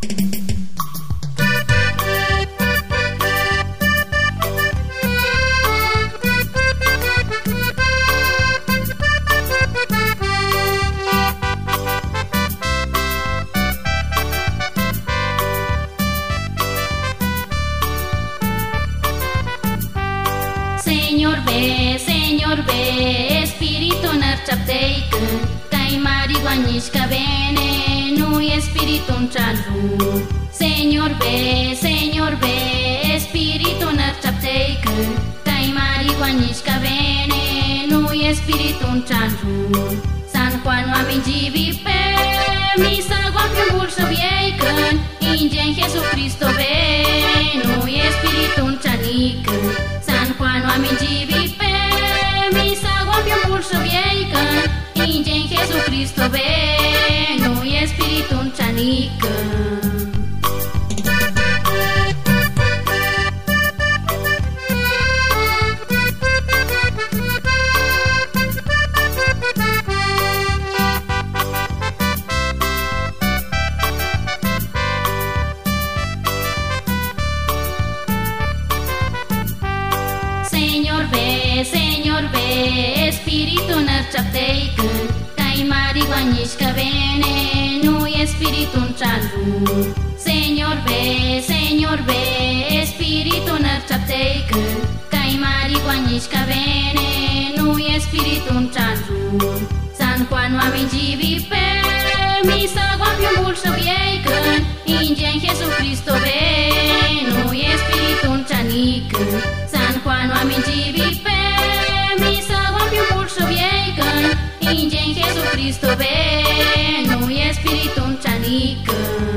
Señor ve, Espíritu narchapteiku, kay marihuañishka bene, nuy Espíritu chanru. Señor ve, Espíritu narchapteiku, kay marihuañishka bene, nuy Espíritu chanru. San Juan waminjivipe, misa guampiambulso vieikan, injen Jesucristo ve, nuy Espíritu chanikun. San Juan waminjivipe, misa guampiambulso vieikan, injen Jesucristo ve, nuy Espíritu chanikun. Señor ve, Espíritu narchapteiku, kay marihuañishka bene, nuy Espíritu chanru. Señor ve, Espíritu narchapteiku, kay marihuañishka bene, nuy Espíritu chanru. San Juan waminjivipe, misa guampiambulso vieikan, injen Jesucristo ve, nuy Espíritu chanikun. San Juan waminjivipe, misa guampiambulso vieikan, injen Jesucristo ve, nuy Espíritu chanikun.